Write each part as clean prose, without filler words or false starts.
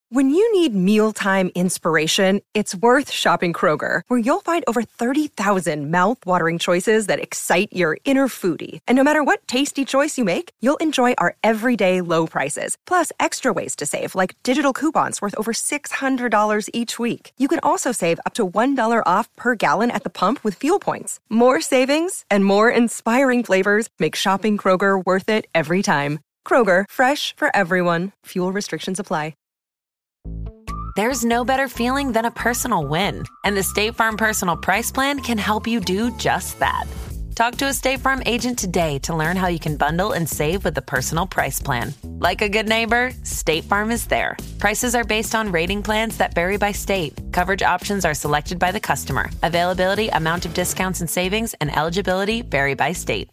When you need mealtime inspiration, it's worth shopping Kroger, where you'll find over 30,000 mouth-watering choices that excite your inner foodie. And no matter what tasty choice you make, you'll enjoy our everyday low prices, plus extra ways to save, like digital coupons worth over $600 each week. You can also save up to $1 off per gallon at the pump with fuel points. More savings and more inspiring flavors make shopping Kroger worth it every time. Kroger, fresh for everyone. Fuel restrictions apply. There's no better feeling than a personal win, and the State Farm Personal Price Plan can help you do just that. Talk to a State Farm agent today to learn how you can bundle and save with the Personal Price Plan. Like a good neighbor, State Farm is there. Prices are based on rating plans that vary by state. Coverage options are selected by the customer. Availability, amount of discounts and savings, and eligibility vary by state.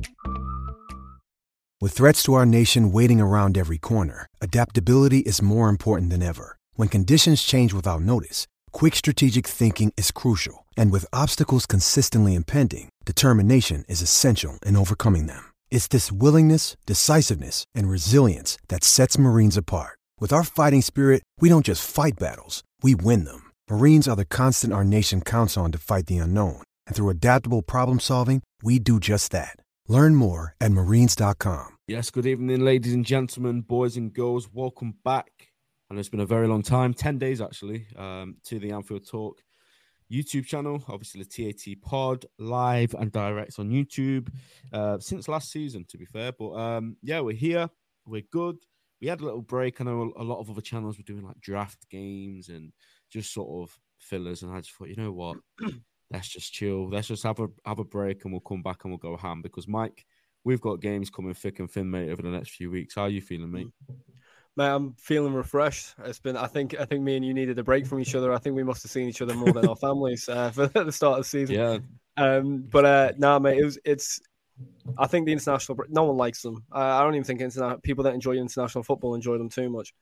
With threats to our nation waiting around every corner, adaptability is more important than ever. When conditions change without notice, quick strategic thinking is crucial. And with obstacles consistently impending, determination is essential in overcoming them. It's this willingness, decisiveness, and resilience that sets Marines apart. With our fighting spirit, we don't just fight battles, we win them. Marines are the constant our nation counts on to fight the unknown. And through adaptable problem solving, we do just that. Learn more at marines.com. Yes, good evening, ladies and gentlemen, boys and girls. Welcome back. I know it's been a very long time, 10 days actually, to the Anfield Talk YouTube channel. Obviously, the TAT pod, live and direct on YouTube since last season, to be fair. But yeah, we're here. We're good. We had a little break. I know a lot of other channels were doing like draft games and just sort of fillers. And I just thought, you know what? Let's just chill. Let's just have a break and we'll come back and we'll go ham. Because, Mike, we've got games coming thick and thin, mate, over the next few weeks. How are you feeling, mate? Mate, I'm feeling refreshed. It's been, I think me and you needed a break from each other. I think we must have seen each other more than our families for the start of the season. Yeah. Nah, mate, it's. I think the international, no one likes them. I don't even think people that enjoy international football enjoy them too much.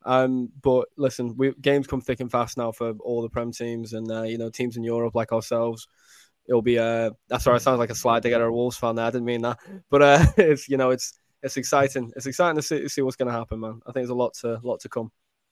But listen, games come thick and fast now for all the Prem teams and teams in Europe like ourselves. It'll be sorry, it sounds like a slide to get a Wolves fan there. I didn't mean that, but it's exciting. It's exciting to see what's going to happen, man. I think there's a lot to come.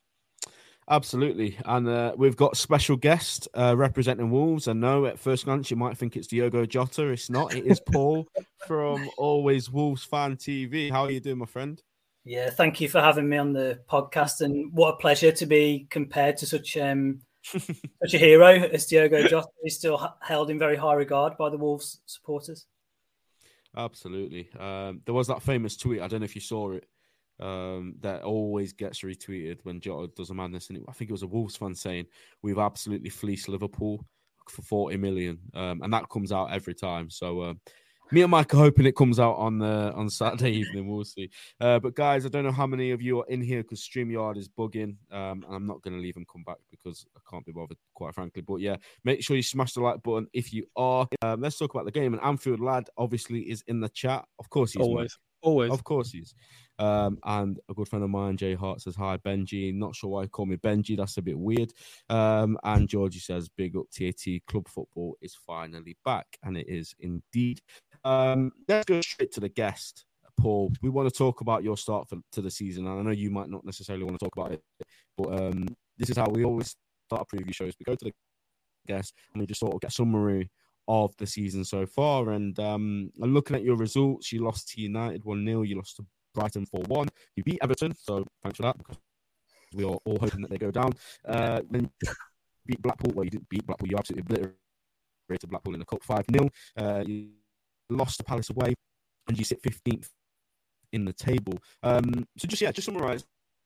Absolutely. And we've got special guest representing Wolves. I know at first glance you might think it's Diogo Jota. It's not. It is Paul from Always Wolves Fan TV. How are you doing, my friend? Yeah, thank you for having me on the podcast. And what a pleasure to be compared to such a hero as Diogo Jota. He's still held in very high regard by the Wolves supporters. Absolutely. There was that famous tweet, I don't know if you saw it, that always gets retweeted when Jota does a madness. And I think it was a Wolves fan saying, we've absolutely fleeced Liverpool for 40 million. And that comes out every time. So me and Mike are hoping it comes out on Saturday evening. We'll see. But guys, I don't know how many of you are in here because StreamYard is bugging. And I'm not going to leave them come back because I can't be bothered, quite frankly. But yeah, make sure you smash the like button if you are. Let's talk about the game. And Anfield Lad obviously is in the chat. Of course he is. Always. Of course he is. And a good friend of mine, Jay Hart, says, hi, Benji. Not sure why you call me Benji. That's a bit weird. And Georgie says, big up TAT. Club football is finally back. And it is indeed. Let's go straight to the guest, Paul. We want to talk about your start to the season. And I know you might not necessarily want to talk about it, but this is how we always start our preview shows. We go to the guest and we just sort of get a summary of the season so far. And looking at your results, you lost to United 1-0. You lost to Brighton 4-1. You beat Everton, so thanks for that, because we are all hoping that they go down. Then beat Blackpool. Well, you didn't beat Blackpool. You absolutely obliterated Blackpool in the Cup 5-0. You lost to Palace away, and you sit 15th in the table. So just summarise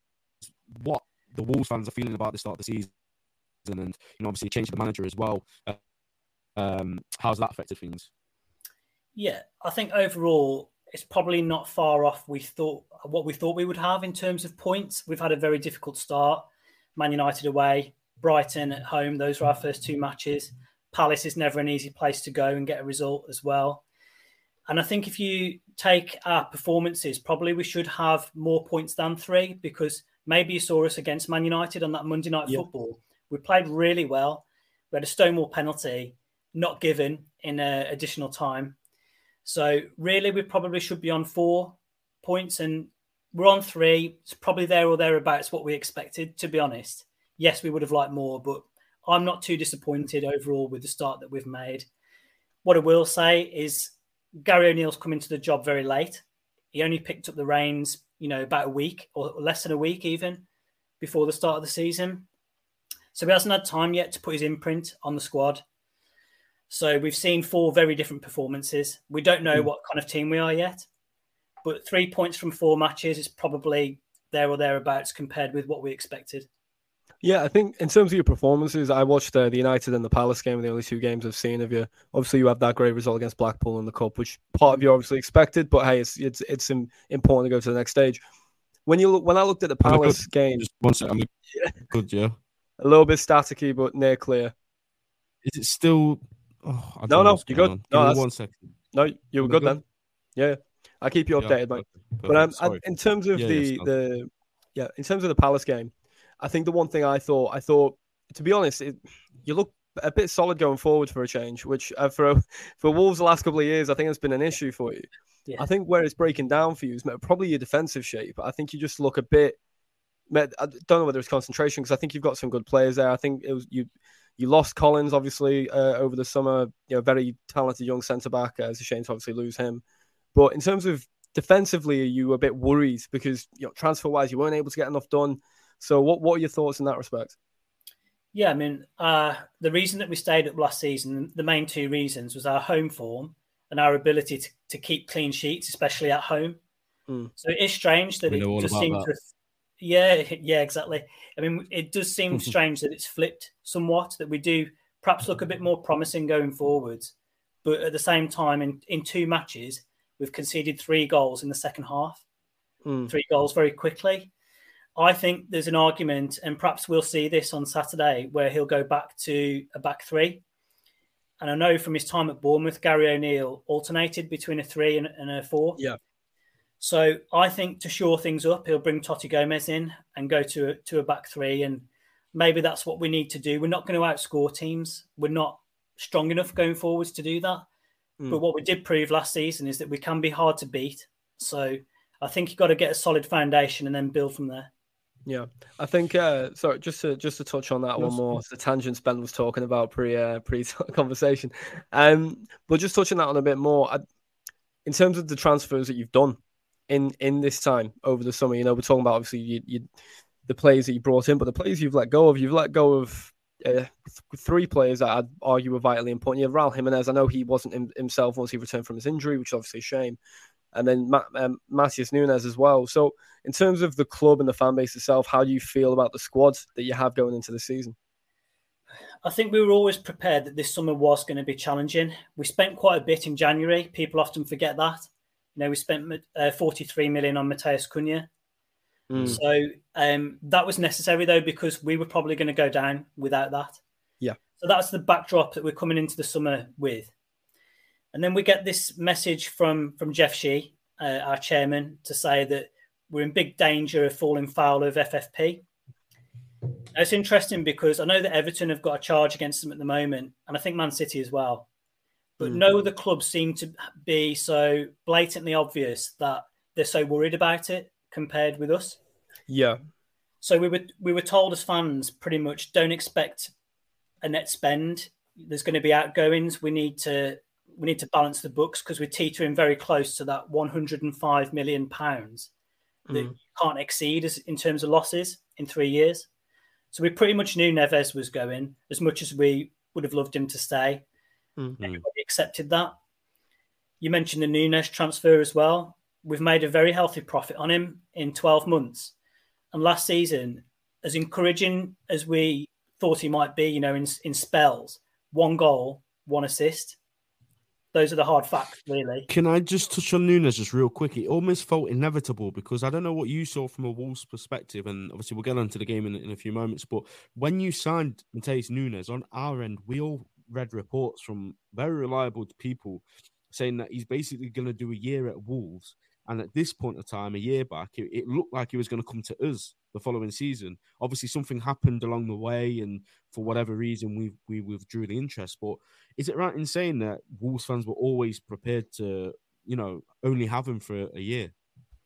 what the Wolves fans are feeling about the start of the season, and obviously changing the manager as well. How's that affected things? Yeah, I think overall it's probably not far off what we thought we would have in terms of points. We've had a very difficult start. Man United away, Brighton at home. Those were our first two matches. Palace is never an easy place to go and get a result as well. And I think if you take our performances, probably we should have more points than 3, because maybe you saw us against Man United on that Monday Night Football. We played really well. We had a Stonewall penalty not given in additional time. So really, we probably should be on 4 points. And we're on 3. It's probably there or thereabouts what we expected, to be honest. Yes, we would have liked more, but I'm not too disappointed overall with the start that we've made. What I will say is Gary O'Neill's come into the job very late. He only picked up the reins, about a week or less than a week even before the start of the season. So he hasn't had time yet to put his imprint on the squad. So we've seen 4 very different performances. We don't know what kind of team we are yet, but 3 points from 4 matches is probably there or thereabouts compared with what we expected. Yeah, I think in terms of your performances, I watched the United and the Palace game, the only 2 games I've seen of you. Obviously, you have that great result against Blackpool in the Cup, which part of you obviously expected, but hey, it's important to go to the next stage. When I looked at the Palace game, just one second, good, yeah, a little bit staticky, but near clear. Is it still? Oh, no, you're good. No, 1 second. No, you were good then. Yeah, I'll keep you updated, mate. But in terms of in terms of the Palace game, I think the one thing I thought, to be honest, you look a bit solid going forward for a change, which for Wolves the last couple of years, I think it's been an issue for you. Yeah. I think where it's breaking down for you is probably your defensive shape. I think you just look a bit. I don't know whether it's concentration, because I think you've got some good players there. I think it was you lost Collins obviously over the summer. Very talented young centre back. It's a shame to obviously lose him. But in terms of defensively, are you a bit worried because transfer wise you weren't able to get enough done? So what are your thoughts in that respect? Yeah, I mean, the reason that we stayed up last season, the main 2 reasons was our home form and our ability to keep clean sheets, especially at home. So it is strange that it just seems to... Yeah, exactly. I mean, it does seem strange that it's flipped somewhat, that we do perhaps look a bit more promising going forwards. But at the same time, in 2 matches, we've conceded 3 goals in the second half. 3 goals very quickly. I think there's an argument, and perhaps we'll see this on Saturday, where he'll go back to a back 3. And I know from his time at Bournemouth, Gary O'Neill alternated between a 3 and a 4. Yeah. So I think to shore things up, he'll bring Totti Gomez in and go to a back 3. And maybe that's what we need to do. We're not going to outscore teams. We're not strong enough going forwards to do that. But what we did prove last season is that we can be hard to beat. So I think you've got to get a solid foundation and then build from there. Yeah, I think. Sorry, just to touch on that one more. The tangents Ben was talking about pre conversation, but just touching that on a bit more. In terms of the transfers that you've done in this time over the summer, we're talking about obviously the players that you brought in, but the players you've let go of 3 players that I'd argue were vitally important. You have Raul Jimenez. I know he wasn't himself once he returned from his injury, which is obviously a shame. And then Matheus Nunes as well. So in terms of the club and the fan base itself, how do you feel about the squad that you have going into the season? I think we were always prepared that this summer was going to be challenging. We spent quite a bit in January. People often forget that. We spent 43 million on Matheus Cunha. So that was necessary, though, because we were probably going to go down without that. Yeah. So that's the backdrop that we're coming into the summer with. And then we get this message from Jeff Shee, our chairman, to say that we're in big danger of falling foul of FFP. Now, it's interesting because I know that Everton have got a charge against them at the moment, and I think Man City as well. But no other clubs seem to be so blatantly obvious that they're so worried about it compared with us. Yeah. So we were told as fans pretty much don't expect a net spend. There's going to be outgoings. We need to balance the books because we're teetering very close to that £105 million that you can't exceed in terms of losses in 3 years. So we pretty much knew Neves was going, as much as we would have loved him to stay. Everybody accepted that. You mentioned the Nunes transfer as well. We've made a very healthy profit on him in 12 months. And last season, as encouraging as we thought he might be, in spells, 1 goal, 1 assist. Those are the hard facts, really. Can I just touch on Nunes just real quick? It almost felt inevitable because I don't know what you saw from a Wolves perspective, and obviously we'll get on to the game in a few moments, but when you signed Matheus Nunes, on our end, we all read reports from very reliable people saying that he's basically going to do a year at Wolves. And at this point of time, a year back, it looked like he was going to come to us the following season. Obviously, something happened along the way, and for whatever reason, we withdrew the interest. But is it right in saying that Wolves fans were always prepared to, only have him for a year?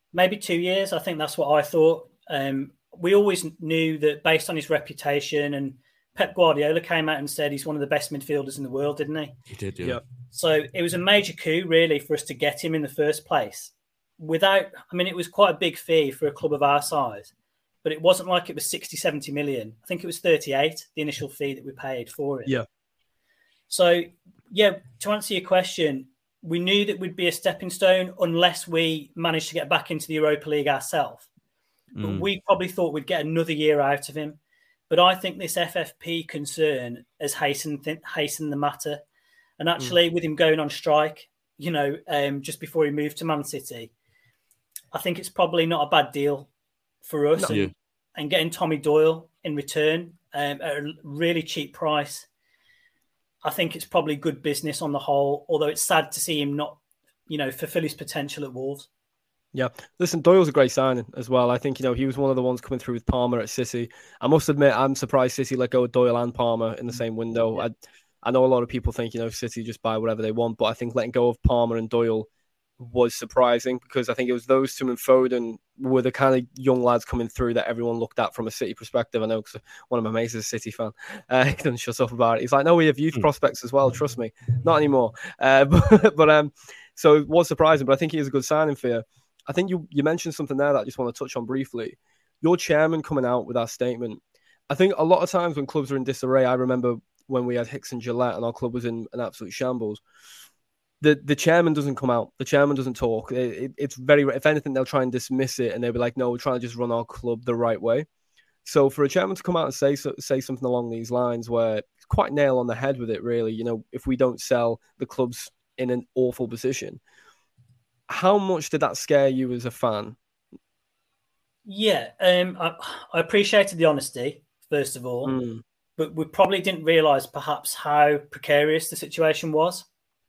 Maybe 2 years. I think that's what I thought. We always knew that based on his reputation, and Pep Guardiola came out and said he's one of the best midfielders in the world, didn't he? He did, yeah. So it was a major coup, really, for us to get him in the first place. It was quite a big fee for a club of our size, but it wasn't like it was 60, 70 million. I think it was 38, the initial fee that we paid for it. Yeah. So, to answer your question, we knew that we'd be a stepping stone unless we managed to get back into the Europa League ourselves. But we probably thought we'd get another year out of him. But I think this FFP concern has hastened the matter. And actually, with him going on strike, just before he moved to Man City, I think it's probably not a bad deal for us. And getting Tommy Doyle in return at a really cheap price, I think it's probably good business on the whole, although it's sad to see him not, fulfill his potential at Wolves. Yeah, listen, Doyle's a great signing as well. I think, he was one of the ones coming through with Palmer at City. I must admit, I'm surprised City let go of Doyle and Palmer in the same window. Yeah. I know a lot of people think, City just buy whatever they want, but I think letting go of Palmer and Doyle was surprising because I think it was those two and Foden were the kind of young lads coming through that everyone looked at from a City perspective. I know because one of my mates is a City fan. He doesn't shut up about it. He's like, no, we have youth prospects as well. Trust me. Not anymore. So it was surprising, but I think he is a good signing for you. I think you mentioned something there that I just want to touch on briefly. Your chairman coming out with that statement. I think a lot of times when clubs are in disarray, I remember when we had Hicks and Gillette and our club was in an absolute shambles. The chairman doesn't come out. The chairman doesn't talk. It's very, if anything, they'll try and dismiss it and they'll be like, no, we're trying to just run our club the right way. So for a chairman to come out and say something along these lines where it's quite nail on the head with it, really, if we don't sell, the club's in an awful position. How much did that scare you as a fan? Yeah, I appreciated the honesty, first of all, but we probably didn't realise perhaps how precarious the situation was.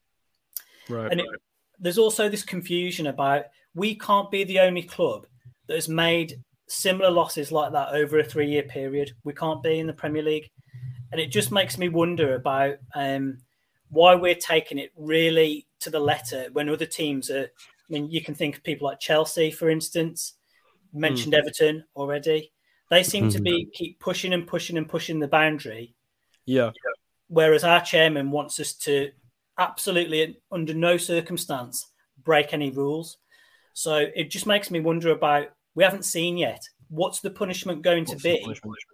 Right. And there's also this confusion about we can't be the only club that has made similar losses like that over a 3-year period. We can't be in the Premier League. And it just makes me wonder about why we're taking it really to the letter when other teams are. I mean, you can think of people like Chelsea, for instance. You mentioned Everton already. They seem to keep pushing and pushing and pushing the boundary. Yeah. Whereas our chairman wants us to absolutely, under no circumstance, break any rules. So it just makes me wonder about, we haven't seen yet, what's the punishment going to be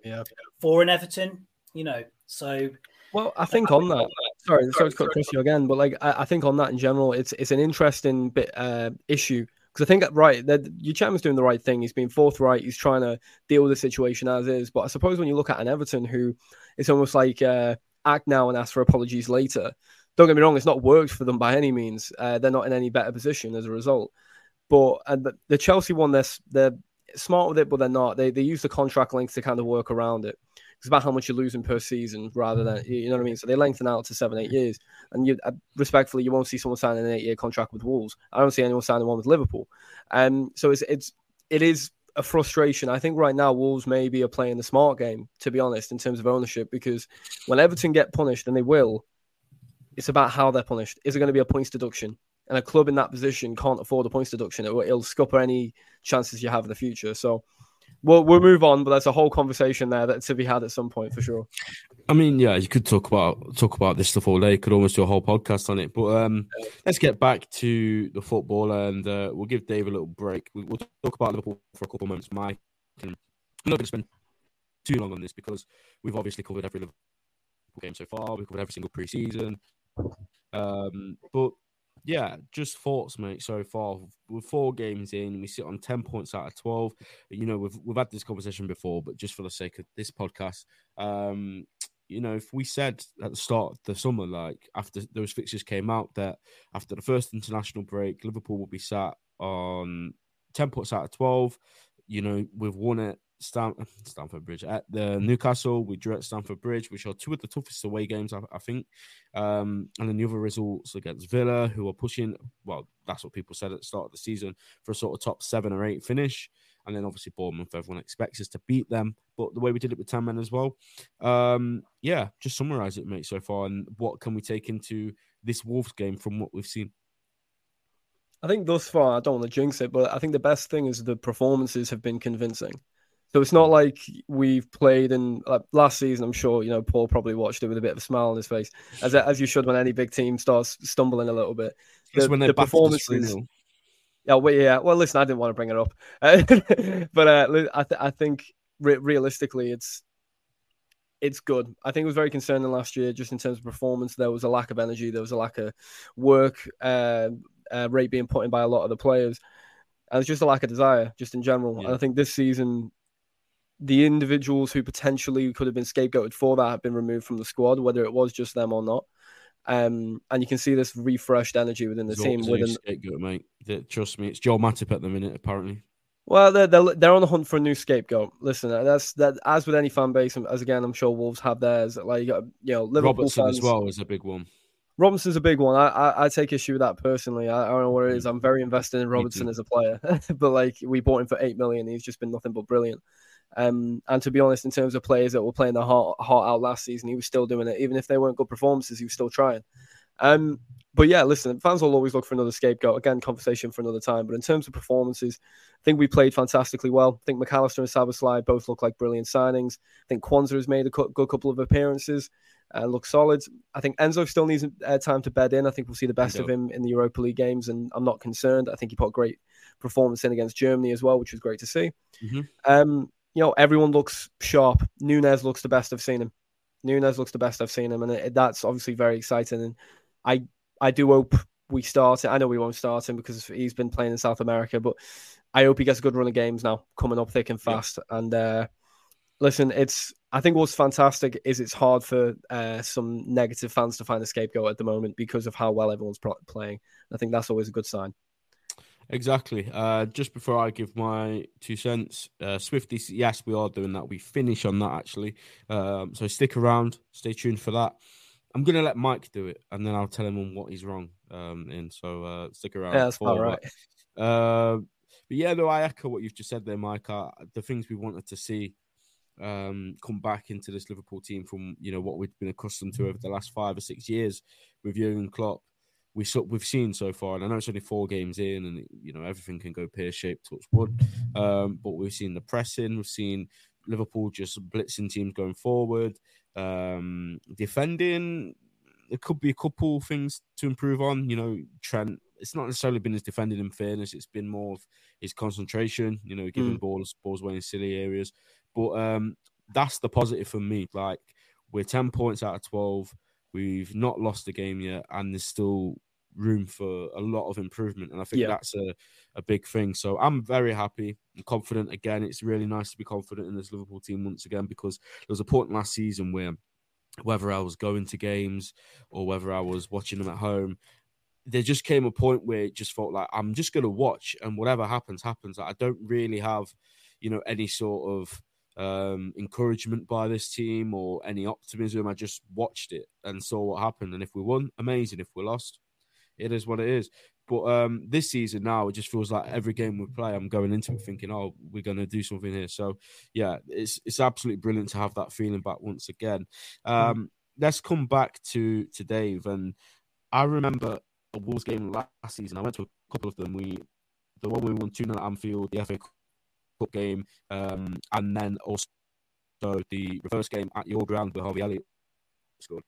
for an Everton? So... Well, I think on that, sorry to cut across you again, but I think on that in general, it's an interesting bit issue because I think your chairman's doing the right thing. He's being forthright. He's trying to deal with the situation as is. But I suppose when you look at an Everton who it's almost like act now and ask for apologies later. Don't get me wrong, it's not worked for them by any means. They're not in any better position as a result. But the Chelsea one, they're smart with it, but they're not. They use the contract length to kind of work around it. It's about how much you're losing per season rather than, you know what I mean? So they lengthen out to 7-8 years. And respectfully, you won't see someone signing an 8-year contract with Wolves. I don't see anyone signing one with Liverpool. So it is a frustration. I think right now Wolves maybe are playing the smart game, to be honest, in terms of ownership, because when Everton get punished, and they will, it's about how they're punished. Is it going to be a points deduction? And a club in that position can't afford a points deduction. It'll scupper any chances you have in the future. So we'll move on, but there's a whole conversation there that to be had at some point for sure. I mean, yeah, you could talk about this stuff all day. You could almost do a whole podcast on it. But let's get back to the football, and we'll give Dave a little break. We'll talk about Liverpool for a couple of moments, Mike. And I'm not going to spend too long on this because we've obviously covered every Liverpool game so far. We've covered every single pre-season. But yeah, just thoughts, mate. So far, we're 4 games in. We sit on 10 points out of 12. We've had this conversation before, but just for the sake of this podcast, if we said at the start of the summer, like after those fixtures came out, that after the first international break, Liverpool will be sat on 10 points out of 12. We've won at Stamford Bridge. At the Newcastle, we drew at Stamford Bridge, which are 2 of the toughest away games, I think. And then the other results against Villa, who are pushing, well, that's what people said at the start of the season, for a sort of top 7 or 8 finish. And then obviously Bournemouth, everyone expects us to beat them. But the way we did it with 10 men as well. Just summarise it, mate, so far. And what can we take into this Wolves game from what we've seen? I think thus far, I don't want to jinx it, but I think the best thing is the performances have been convincing. So it's not like we've played in last season. I'm sure Paul probably watched it with a bit of a smile on his face, as you should when any big team starts stumbling a little bit. That's when they performances. Yeah, well, listen, I didn't want to bring it up, but I think realistically, it's good. I think it was very concerning last year, just in terms of performance. There was a lack of energy. There was a lack of work rate being put in by a lot of the players. And it's just a lack of desire, just in general. Yeah. And I think this season, the individuals who potentially could have been scapegoated for that have been removed from the squad, whether it was just them or not. And you can see this refreshed energy within the team. Scapegoat, mate. Trust me, it's Joel Matip at the minute, apparently. Well, they're on the hunt for a new scapegoat. Listen, that's as with any fan base, as again, I'm sure Wolves have theirs. Like Liverpool Robertson fans as well is a big one. Robertson's a big one. I take issue with that personally. I don't know what it is. I'm very invested in Robertson as a player, but we bought him for $8 million. He's just been nothing but brilliant. And to be honest, in terms of players that were playing their heart out last season, he was still doing it. Even if they weren't good performances, he was still trying. But yeah, listen, fans will always look for another scapegoat. Again, conversation for another time. But in terms of performances, I think we played fantastically well. I think McAllister and Szoboszlai both look like brilliant signings. I think Kwanzaa has made a good couple of appearances and looks solid. I think Enzo still needs time to bed in. I think we'll see the best of him in the Europa League games, and I'm not concerned. I think he put a great performance in against Germany as well, which was great to see. Mm-hmm. Everyone looks sharp. Núñez looks the best I've seen him. And that's obviously very exciting. And I do hope we start it. I know we won't start him because he's been playing in South America, but I hope he gets a good run of games now, coming up thick and fast. Yep. And listen, I think what's fantastic is it's hard for some negative fans to find a scapegoat at the moment because of how well everyone's playing. I think that's always a good sign. Exactly. Just before I give my 2 cents, Swifty, yes, we are doing that. We finish on that, actually. So stick around. Stay tuned for that. I'm going to let Mike do it, and then I'll tell him on what he's wrong. So stick around. Yeah, that's all right. But yeah, no, I echo what you've just said there, Mike. The things we wanted to see come back into this Liverpool team from what we've been accustomed to over the last 5 or 6 years with Jurgen Klopp. We've seen so far, and I know it's only 4 games in, and everything can go pear-shaped, touch wood. But we've seen the pressing, we've seen Liverpool just blitzing teams going forward. Defending, there could be a couple things to improve on. Trent, it's not necessarily been his defending, in fairness. It's been more of his concentration, giving balls away in silly areas. But that's the positive for me. Like, we're 10 points out of 12. We've not lost a game yet, and there's still room for a lot of improvement. And I think that's a big thing. So I'm very happy and confident. Again, it's really nice to be confident in this Liverpool team once again, because there was a point last season where, whether I was going to games or whether I was watching them at home, there just came a point where it just felt like I'm just going to watch, and whatever happens, happens. I don't really have, any sort of encouragement by this team or any optimism. I just watched it and saw what happened. And if we won, amazing. If we lost, it is what it is. But this season now, it just feels like every game we play, I'm going into it thinking, oh, we're going to do something here. So, yeah, it's absolutely brilliant to have that feeling back once again. Let's come back to Dave. And I remember a Wolves game last season. I went to a couple of them. The one we won 2-0 at Anfield, the FA Cup game, and then also the reverse game at your ground where Harvey Elliott scored.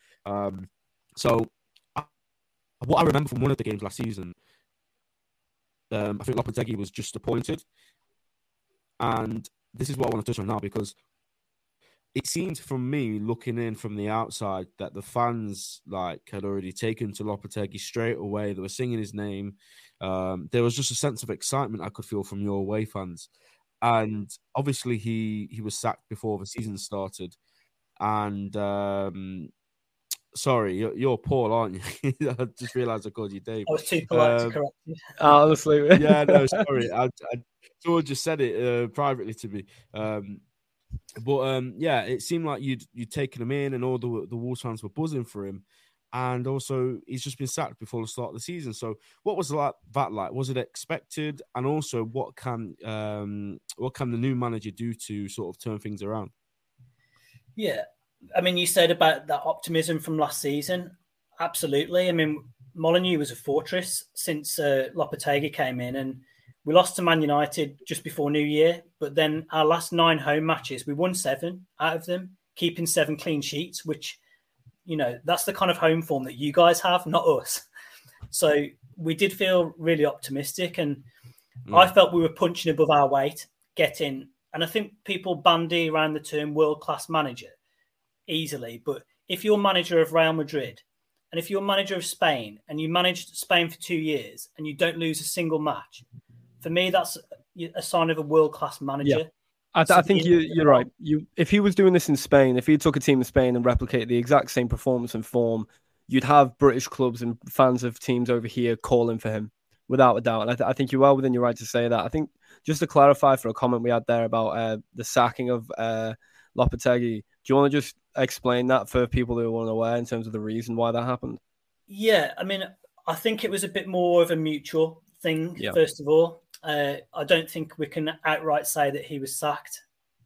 What I remember from one of the games last season, I think Lopetegui was just appointed. And this is what I want to touch on now, because it seemed from me, looking in from the outside, that the fans had already taken to Lopetegui straight away. They were singing his name. There was just a sense of excitement I could feel from your away fans. And obviously he was sacked before the season started. And sorry, you're Paul, aren't you? I just realised I called you Dave. I was too polite to correct you. Honestly. Yeah, no, sorry. Someone just said it privately to me. But yeah, it seemed like you'd taken him in, and all the Wolves fans were buzzing for him. And also, he's just been sacked before the start of the season. So, what was that like? Was it expected? And also, what can the new manager do to sort of turn things around? Yeah, I mean, you said about that optimism from last season. Absolutely. I mean, Molineux was a fortress since Lopetegui came in, and we lost to Man United just before New Year. But then our last 9 home matches, we won 7 out of them, keeping 7 clean sheets, which, that's the kind of home form that you guys have, not us. So we did feel really optimistic, and I felt we were punching above our weight, and I think people bandy around the term world-class manager easily, but if you're manager of Real Madrid and if you're manager of Spain and you managed Spain for 2 years and you don't lose a single match, for me, that's a sign of a world-class manager. Yeah. I think you're right. If he was doing this in Spain, if he took a team in Spain and replicated the exact same performance and form, you'd have British clubs and fans of teams over here calling for him, without a doubt. And I think you're well within your right to say that. I think just to clarify for a comment we had there about the sacking of Lopetegui, do you want to just explain that for people who weren't aware in terms of the reason why that happened? Yeah, I mean, I think it was a bit more of a mutual thing, first of all. I don't think we can outright say that he was sacked.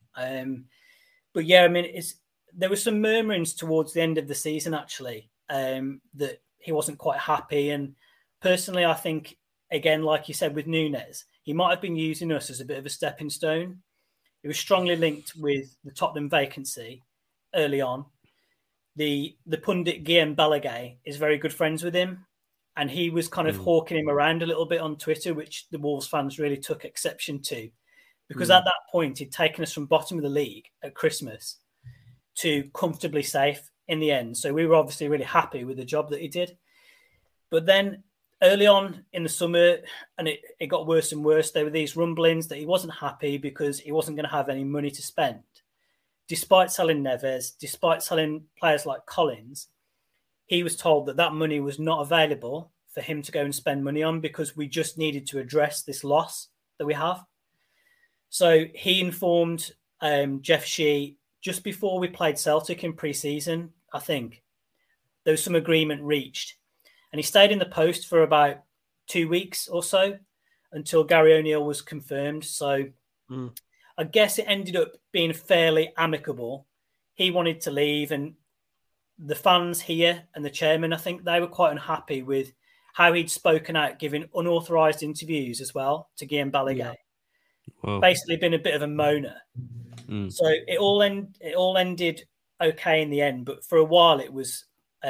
But yeah, I mean, there were some murmurings towards the end of the season, actually, that he wasn't quite happy. And personally, I think, again, like you said with Nunes, he might have been using us as a bit of a stepping stone. It was strongly linked with the Tottenham vacancy early on. The pundit Guillaume Balaguer is very good friends with him, and he was kind of hawking him around a little bit on Twitter, which the Wolves fans really took exception to, because at that point he'd taken us from bottom of the league at Christmas to comfortably safe in the end. So we were obviously really happy with the job that he did. But then early on in the summer, and it got worse and worse, there were these rumblings that he wasn't happy because he wasn't going to have any money to spend. Despite selling Neves, despite selling players like Collins, he was told that money was not available for him to go and spend money on because we just needed to address this loss that we have. So he informed Jeff Shee just before we played Celtic in pre-season, I think. There was some agreement reached. And he stayed in the post for about 2 weeks or so until Gary O'Neill was confirmed. So I guess it ended up being fairly amicable. He wanted to leave, and the fans here and the chairman, I think they were quite unhappy with how he'd spoken out, giving unauthorised interviews as well to Guillaume Balaguer. Yeah. Wow. Basically been a bit of a moaner. So it all ended okay in the end, but for a while it was...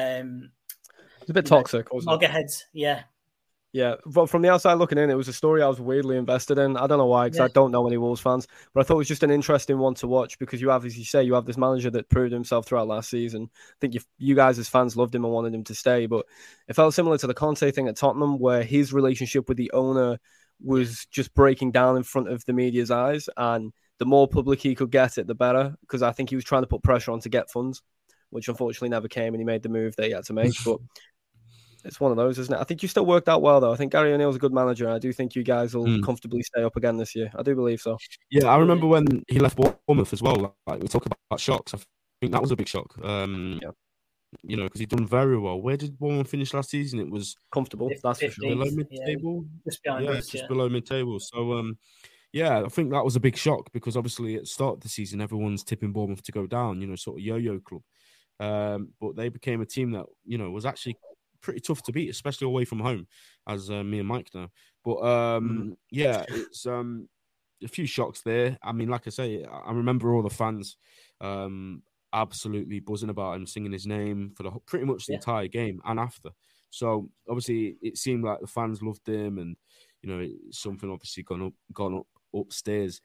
it's a bit toxic, wasn't it? Loggerheads, yeah. Yeah, but from the outside looking in, it was a story I was weirdly invested in. I don't know why, because I don't know any Wolves fans, but I thought it was just an interesting one to watch because you have, as you say, you have this manager that proved himself throughout last season. I think you guys as fans loved him and wanted him to stay, but it felt similar to the Conte thing at Tottenham, where his relationship with the owner was just breaking down in front of the media's eyes, and the more public he could get it, the better, because I think he was trying to put pressure on to get funds, which unfortunately never came, and he made the move that he had to make, but... It's one of those, isn't it? I think you still worked out well, though. I think Gary O'Neill's a good manager, and I do think you guys will comfortably stay up again this year. I do believe so. Yeah, I remember when he left Bournemouth as well. Like we talk about shocks. I think that was a big shock. You know, because he'd done very well. Where did Bournemouth finish last season? It was comfortable. That's for sure. Below mid-table. Just behind us, just below mid-table. So, I think that was a big shock because obviously at the start of the season, everyone's tipping Bournemouth to go down. You know, sort of yo-yo club. But they became a team that was actually pretty tough to beat, especially away from home, as me and Mike know. But it's a few shocks there. I mean, like I say, I remember all the fans absolutely buzzing about him, singing his name for pretty much the entire game and after. So obviously, it seemed like the fans loved him, and it's something obviously gone up upstairs.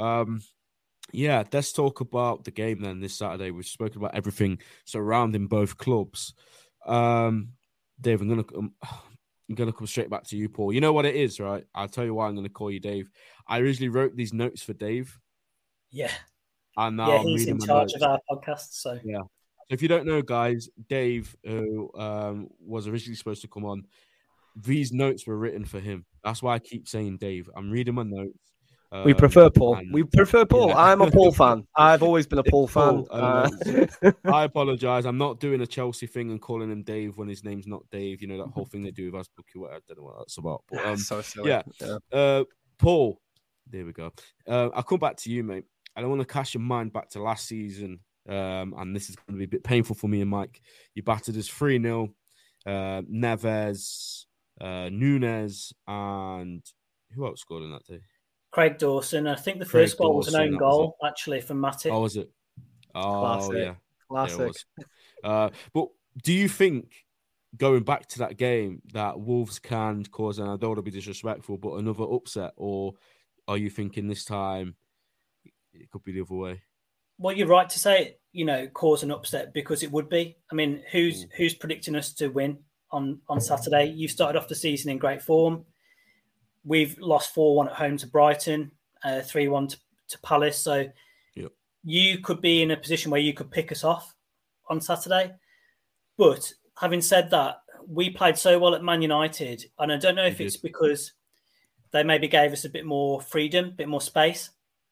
Let's talk about the game then this Saturday. We've spoken about everything surrounding both clubs. Dave, I'm gonna come straight back to you, Paul. You know what it is, right? I'll tell you why I'm gonna call you Dave. I originally wrote these notes for Dave. Yeah. And now he's in charge of our podcast. So yeah. So if you don't know, guys, Dave, who was originally supposed to come on, these notes were written for him. That's why I keep saying Dave. I'm reading my notes. We prefer Paul. Yeah. I'm a Paul fan. I've always been a Paul fan. I apologize. I'm not doing a Chelsea thing and calling him Dave when his name's not Dave. You know, that whole thing they do with us. I don't know what that's about. But, so silly. Yeah. Paul, there we go. I'll come back to you, mate. I don't want to cast your mind back to last season. And this is going to be a bit painful for me and Mike. You battered us 3-0. Neves, Nunes, and who else scored in that day? Craig Dawson. I think the Craig first goal was an Dawson, own goal, actually, from Matip. Oh, was it? Oh, Classic. yeah. Classic. Yeah, it was. But do you think, going back to that game, that Wolves can cause, and I don't want to be disrespectful, but another upset? Or are you thinking this time it could be the other way? Well, you're right to say, cause an upset, because it would be. I mean, who's predicting us to win on Saturday? You started off the season in great form. We've lost 4-1 at home to Brighton, 3-1 to Palace. So you could be in a position where you could pick us off on Saturday. But having said that, we played so well at Man United, and I don't know if it's because they maybe gave us a bit more freedom, a bit more space.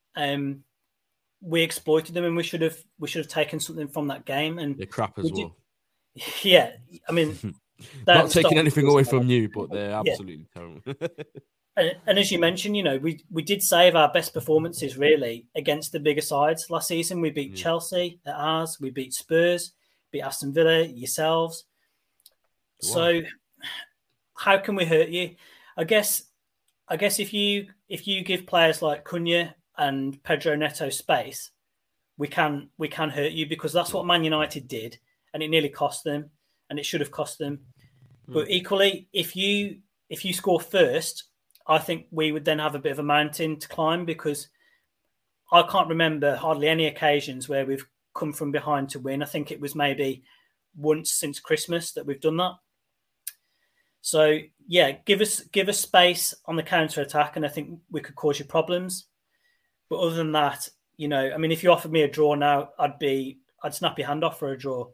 We exploited them, and we should have taken something from that game. And they're crap as well. Yeah, I mean, not taking anything away from you, but they're absolutely terrible. And as you mentioned, we did save our best performances really against the bigger sides last season. We beat Chelsea at ours, we beat Spurs, beat Aston Villa, yourselves. Wow. So how can we hurt you? I guess if you give players like Cunha and Pedro Neto space, we can hurt you, because that's what Man United did, and it nearly cost them, and it should have cost them. But equally, if you score first, I think we would then have a bit of a mountain to climb, because I can't remember hardly any occasions where we've come from behind to win. I think it was maybe once since Christmas that we've done that. So yeah, give us space on the counter attack, and I think we could cause you problems. But other than that, I mean, if you offered me a draw now, I'd snap your hand off for a draw.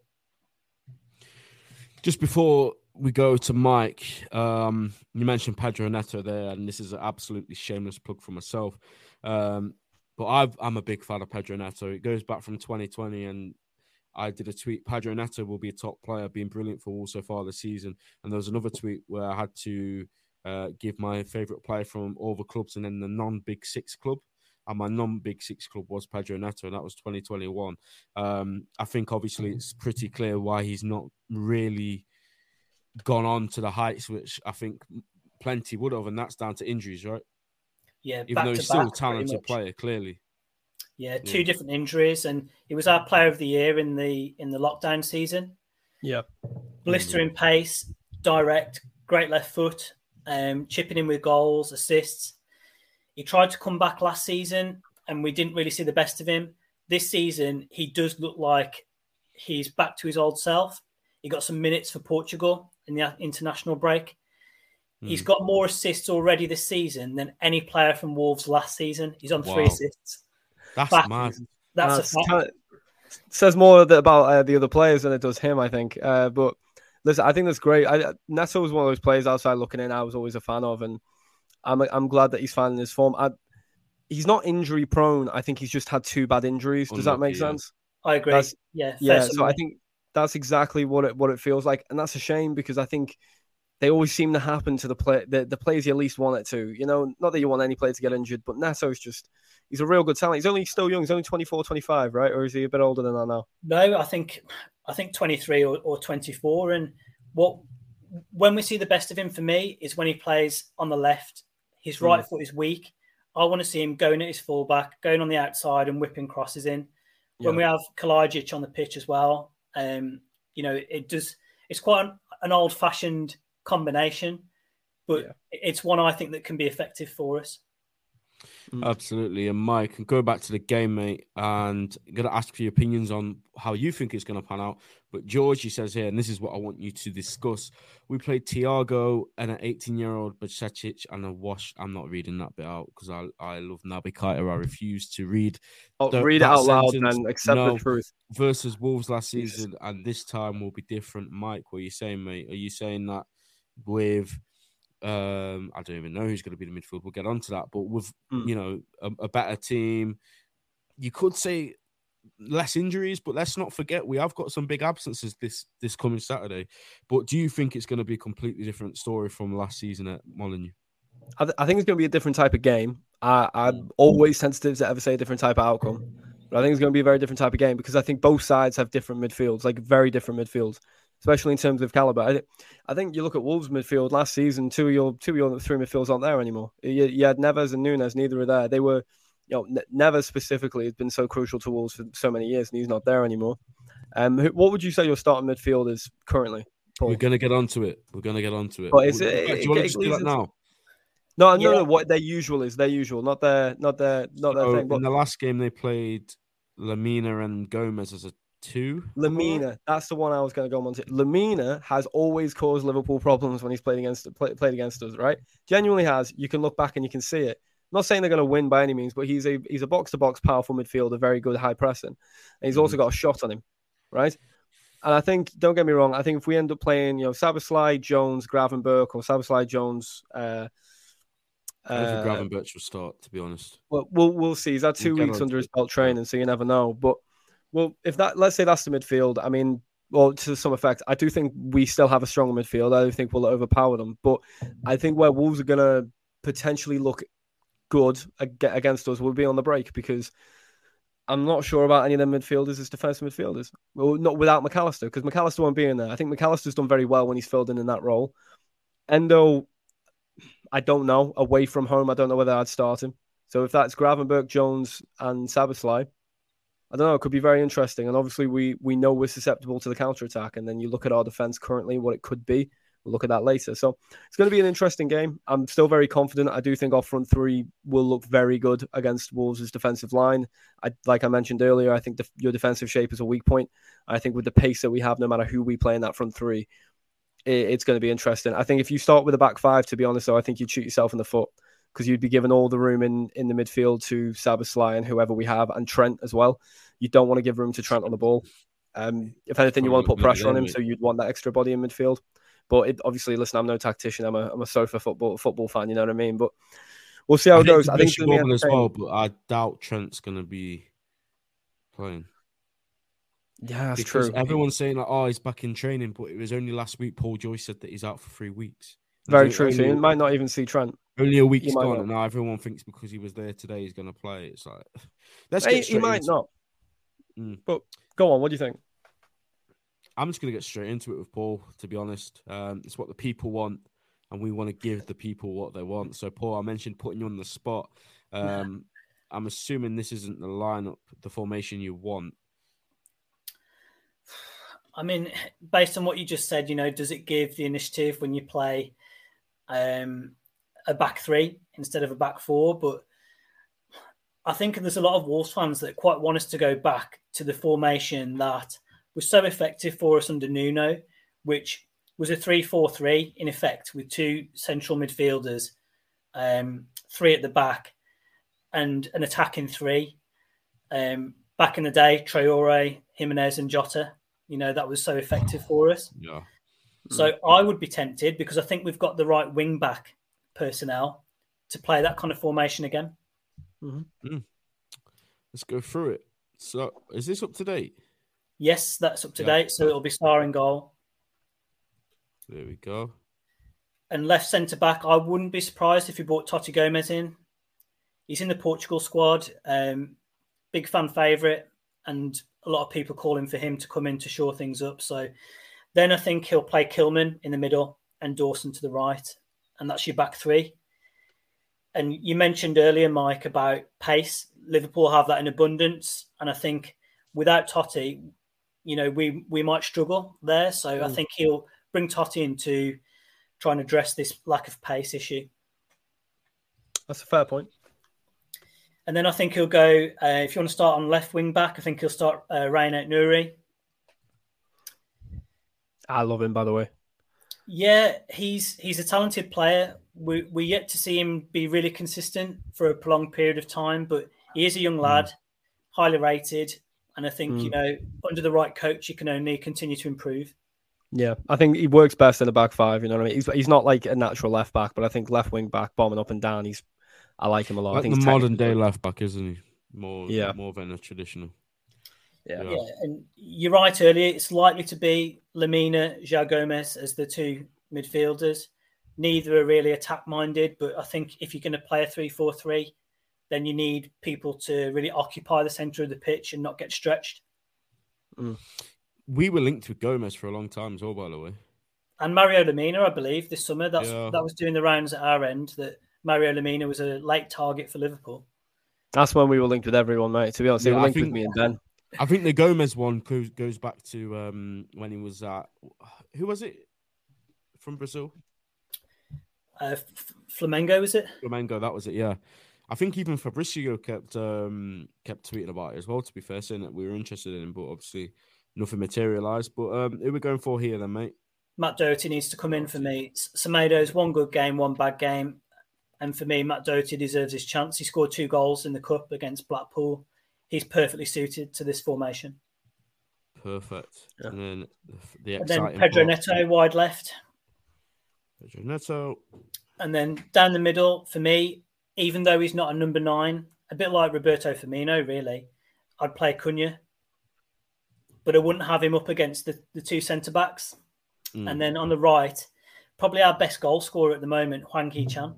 Just before we go to Mike, you mentioned Pedro Neto there, and this is an absolutely shameless plug for myself. But I'm a big fan of Pedro Neto. It goes back from 2020, and I did a tweet, Pedro Neto will be a top player, being brilliant for Wolves so far this season. And there was another tweet where I had to give my favourite player from all the clubs and then the non-Big Six club. And my non-Big Six club was Pedro Neto, and that was 2021. I think obviously it's pretty clear why he's not really gone on to the heights, which I think plenty would have, and that's down to injuries, right? Yeah, even though he's still a talented player, clearly. Yeah, two different injuries, and he was our player of the year in the lockdown season. Yeah, blistering pace, direct, great left foot, chipping in with goals, assists. He tried to come back last season, and we didn't really see the best of him. This season, he does look like he's back to his old self. He got some minutes for Portugal in the international break. He's got more assists already this season than any player from Wolves last season. He's on 3 assists. That's mad. That's a fact. Says more about the other players than it does him, I think. But listen, I think that's great. Neto was one of those players outside looking in I was always a fan of, and I'm glad that he's finding his form. He's not injury prone. I think he's just had 2 bad injuries. Does that make sense? I agree. So I think that's exactly what it feels like, and that's a shame, because I think they always seem to happen to the players you least want it to. Not that you want any player to get injured, but Neto's he's a real good talent. He's still young. He's only 24, 25, right? Or is he a bit older than that now? No, I think 23 or 24. And when we see the best of him for me is when he plays on the left. His right foot is weak. I want to see him going at his fullback, going on the outside and whipping crosses in. When we have Kalajic on the pitch as well, it's quite an old-fashioned combination, but it's one I think that can be effective for us. Absolutely. And Mike, and going back to the game, mate, and I'm going to ask for your opinions on how you think it's going to pan out. But George, he says here, and this is what I want you to discuss. We played Thiago and an 18-year-old Bajcetic and a wash. I'm not reading that bit out because I love Naby Keita. I refuse to read. Read it out loud and accept the truth. Versus Wolves last season, and this time will be different. Mike, what are you saying, mate? Are you saying that with... I don't even know who's going to be the midfield. We'll get onto that. But with, a better team, you could say less injuries, but let's not forget we have got some big absences this coming Saturday. But do you think it's going to be a completely different story from last season at Molineux? I think it's going to be a different type of game. I'm always sensitive to ever say a different type of outcome. But I think it's going to be a very different type of game because I think both sides have different midfields, like very different midfields. especially in terms of caliber. I think you look at Wolves midfield last season, two of your three midfields aren't there anymore. You had Neves and Nunes, neither are there. They were, Neves specifically has been so crucial to Wolves for so many years, and he's not there anymore. What would you say your starting midfield is currently, Paul? We're going to get onto it. But do you want to just do that now? No. What their usual is, not their thing. But in the last game, they played Lemina and Gomez as a 2. Lemina, that's the one I was going to go on to. Lemina has always caused Liverpool problems when he's played against us, right? Genuinely has. You can look back and you can see it. I'm not saying they're going to win by any means, but he's a box-to-box powerful midfielder, very good high pressing. And he's also got a shot on him, right? And I think, don't get me wrong, I think if we end up playing, Szoboszlai, Jones, Gravenberch, or Szoboszlai, Jones... I think Gravenberch will start, to be honest. Well, we'll see. He's had 2 weeks under his belt training, so you never know. But let's say that's the midfield. I mean, to some effect, I do think we still have a stronger midfield. I do think we'll overpower them. But I think where Wolves are going to potentially look good against us will be on the break, because I'm not sure about any of them midfielders as defensive midfielders. Well, not without McAllister, because McAllister won't be in there. I think McAllister's done very well when he's filled in that role. Endo, I don't know. Away from home, I don't know whether I'd start him. So if that's Gravenberch, Jones, and Szoboszlai, I don't know. It could be very interesting. And obviously, we know we're susceptible to the counter-attack. And then you look at our defense currently, what it could be. We'll look at that later. So it's going to be an interesting game. I'm still very confident. I do think our front three will look very good against Wolves' defensive line. Like I mentioned earlier, I think your defensive shape is a weak point. I think with the pace that we have, no matter who we play in that front three, it's going to be interesting. I think if you start with a back five, to be honest, though, I think you'd shoot yourself in the foot, because you'd be given all the room in the midfield to Szoboszlai and whoever we have, and Trent as well. You don't want to give room to Trent on the ball. If anything, you want to put pressure on him, so you'd want that extra body in midfield. But obviously, listen, I'm no tactician. I'm a sofa football fan. You know what I mean? But we'll see how it goes. I think it's going to be as well, but I doubt Trent's going to be playing. Yeah, that's true. Everyone's saying like, he's back in training, but it was only last week Paul Joyce said that he's out for 3 weeks. Very true. So you might not even see Trent. Only a week's gone, and now everyone thinks because he was there today he's going to play. It's like, let's get straight. He might not. But go on. What do you think? I'm just going to get straight into it with Paul, to be honest. It's what the people want, and we want to give the people what they want. So, Paul, I mentioned putting you on the spot. I'm assuming this isn't the lineup, the formation you want. I mean, based on what you just said, does it give the initiative when you play a back three instead of a back four? But I think there's a lot of Wolves fans that quite want us to go back to the formation that was so effective for us under Nuno, which was a 3-4-3 in effect, with 2 central midfielders, 3 at the back, and an attacking 3. Back in the day, Traore, Jimenez, and Jota. That was so effective for us. Yeah. So I would be tempted, because I think we've got the right wing back personnel to play that kind of formation again. Mm-hmm. Let's go through it. So, is this up to date? Yes, that's up to date. So it'll be Sarr in goal. There we go. And left centre back, I wouldn't be surprised if you brought Toti Gomez in. He's in the Portugal squad. Big fan favourite, and a lot of people calling for him to come in to shore things up. So then I think he'll play Kilman in the middle and Dawson to the right. And that's your back three. And you mentioned earlier, Mike, about pace. Liverpool have that in abundance. And I think without Totti, we might struggle there. So I think he'll bring Totti in to try and address this lack of pace issue. That's a fair point. And then I think he'll go, if you want to start on left wing back, I think he'll start Rain Nouri. I love him, by the way. Yeah, he's a talented player. We're yet to see him be really consistent for a prolonged period of time, but he is a young lad, highly rated. And I think, under the right coach, he can only continue to improve. Yeah, I think he works best in a back five. You know what I mean? He's not like a natural left back, but I think left wing back, bombing up and down, I like him a lot. Like I think the modern day left back, isn't he? More than a traditional. Yeah, and you're right earlier. It's likely to be Lemina, João Gomez as the 2 midfielders. Neither are really attack-minded, but I think if you're going to play a 3-4-3, then you need people to really occupy the centre of the pitch and not get stretched. We were linked with Gomez for a long time as well, by the way. And Mario Lemina, I believe, this summer. That Yeah. was doing the rounds at our end, that Mario Lemina was a late target for Liverpool. That's when we were linked with everyone, mate. To be honest, they were linked with me and Ben. I think the Gomez one goes back to when he was at... Who was it from Brazil? Flamengo, was it? Flamengo, that was it, yeah. I think even Fabrizio kept tweeting about it as well, to be fair, saying that we were interested in him, but obviously nothing materialised. But who are we going for here then, mate? Matt Doherty needs to come in for me. Semedo's one good game, one bad game. And for me, Matt Doherty deserves his chance. He scored 2 goals in the Cup against Blackpool. He's perfectly suited to this formation. Perfect. Yeah. And then Pedro Neto, wide left. Pedro Neto. And then down the middle, for me, even though he's not a number 9, a bit like Roberto Firmino, really, I'd play Cunha. But I wouldn't have him up against the 2 centre-backs. And then on the right, probably our best goal scorer at the moment, Hwang Hee-chan.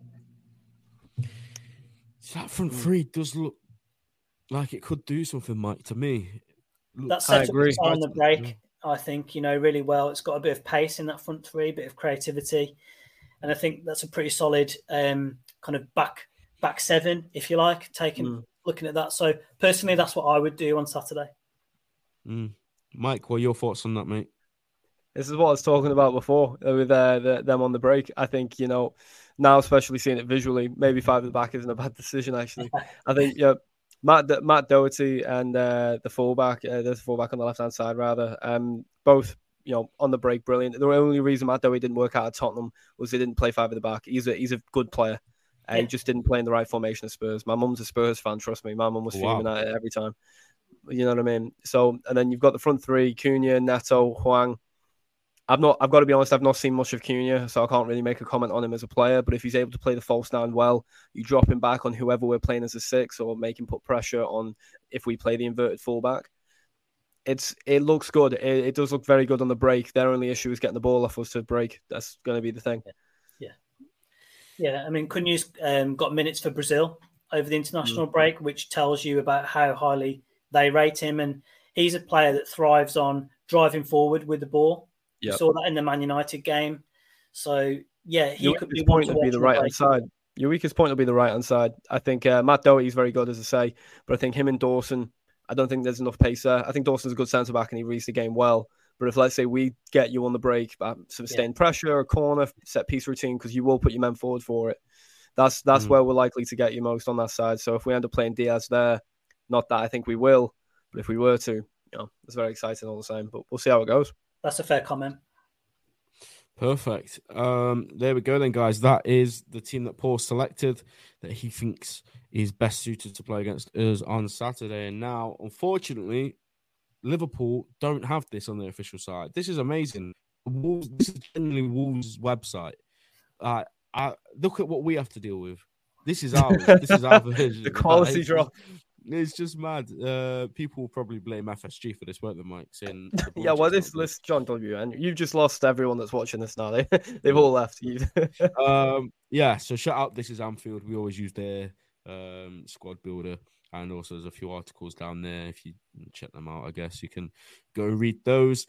That front three does look like it could do something, Mike, to me. That sets up on the break, I think, really well. It's got a bit of pace in that front three, a bit of creativity. And I think that's a pretty solid kind of back 7, if you like, looking at that. So personally, that's what I would do on Saturday. Mike, what are your thoughts on that, mate? This is what I was talking about before with them on the break. I think, now especially seeing it visually, maybe 5 at the back isn't a bad decision, actually. I think Matt Doherty and the fullback on the left-hand side, rather, both, on the break, brilliant. The only reason Matt Doherty didn't work out at Tottenham was he didn't play 5 at the back. He's a good player. He just didn't play in the right formation of Spurs. My mum's a Spurs fan, trust me. My mum was fuming at it every time. You know what I mean? So, and then you've got the front three, Cunha, Neto, Hwang. I've got to be honest, I've not seen much of Cunha, so I can't really make a comment on him as a player. But if he's able to play the false 9 well, you drop him back on whoever we're playing as a 6 or make him put pressure on if we play the inverted fullback. It looks good. It does look very good on the break. Their only issue is getting the ball off us to break. That's going to be the thing. Yeah. I mean, Cunha's got minutes for Brazil over the international break, which tells you about how highly they rate him. And he's a player that thrives on driving forward with the ball. Yep. You saw that in the Man United game. So, yeah, he could be one to watch. The right-hand side. Your weakest point will be the right-hand side. I think Matt Doherty is very good, as I say, but I think him and Dawson, I don't think there's enough pace there. I think Dawson's a good centre-back and he reads the game well. But if, let's say, we get you on the break, sustained pressure, a corner, set-piece routine, because you will put your men forward for it, that's where we're likely to get you most on that side. So if we end up playing Diaz there, not that I think we will, but if we were to, it's very exciting all the same. But we'll see how it goes. That's a fair comment. Perfect. There we go then, guys. That is the team that Paul selected that he thinks is best suited to play against us on Saturday. And now, unfortunately, Liverpool don't have this on their official side. This is amazing. This is genuinely Wolves' website. Look at what we have to deal with. This is ours. This is our version. The quality drop. It's just mad. People will probably blame FSG for this, won't they, Mike? This list, John W. And you've just lost everyone that's watching this now. They've all left you. So shout out. This is Anfield. We always use their squad builder. And also there's a few articles down there. If you check them out, I guess you can go read those.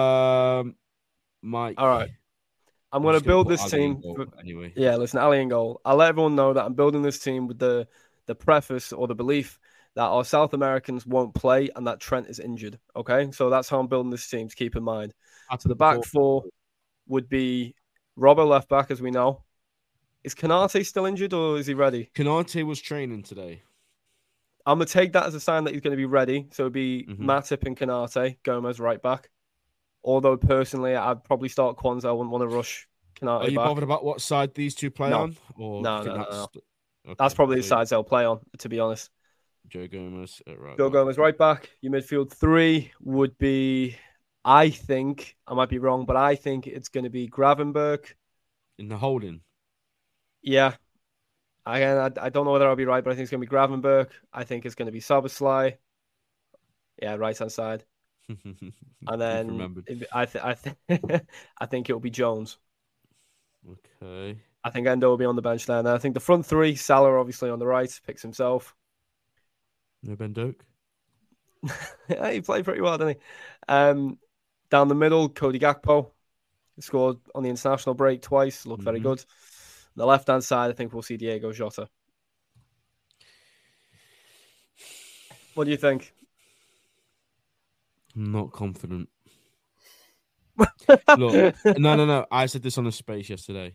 Mike. All right. I'm going to build this team. Anyway. Yeah, listen, Ali in goal. I'll let everyone know that I'm building this team with the preface or the belief that our South Americans won't play and that Trent is injured. Okay, so that's how I'm building this team, to keep in mind. So the back 4 would be Robbo left back, as we know. Is Konate still injured or is he ready? Konate was training today. I'm going to take that as a sign that he's going to be ready. So it'd be Matip and Konate, Gomez right back. Although personally, I'd probably start Kwanzaa. I wouldn't want to rush Konate. Are you bothered about what side these two play on? Or no. Okay, that's probably the sides they'll play on, to be honest. Joe Gomez at right Gomez right back. Your midfield 3 would be, I think, I might be wrong, but I think it's going to be Gravenberch. In the holding? Yeah. Again, I don't know whether I'll be right, but I think it's going to be Gravenberch. I think it's going to be Szoboszlai. Yeah, right-hand side. And then I think it'll be Jones. Okay. I think Endo will be on the bench there. And I think the front 3, Salah obviously on the right, picks himself. No Ben Doak? He played pretty well, didn't he? Down the middle, Cody Gakpo. He scored on the international break twice. Looked very good. The left-hand side, I think we'll see Diego Jota. What do you think? I'm not confident. Look, no. I said this on a space yesterday.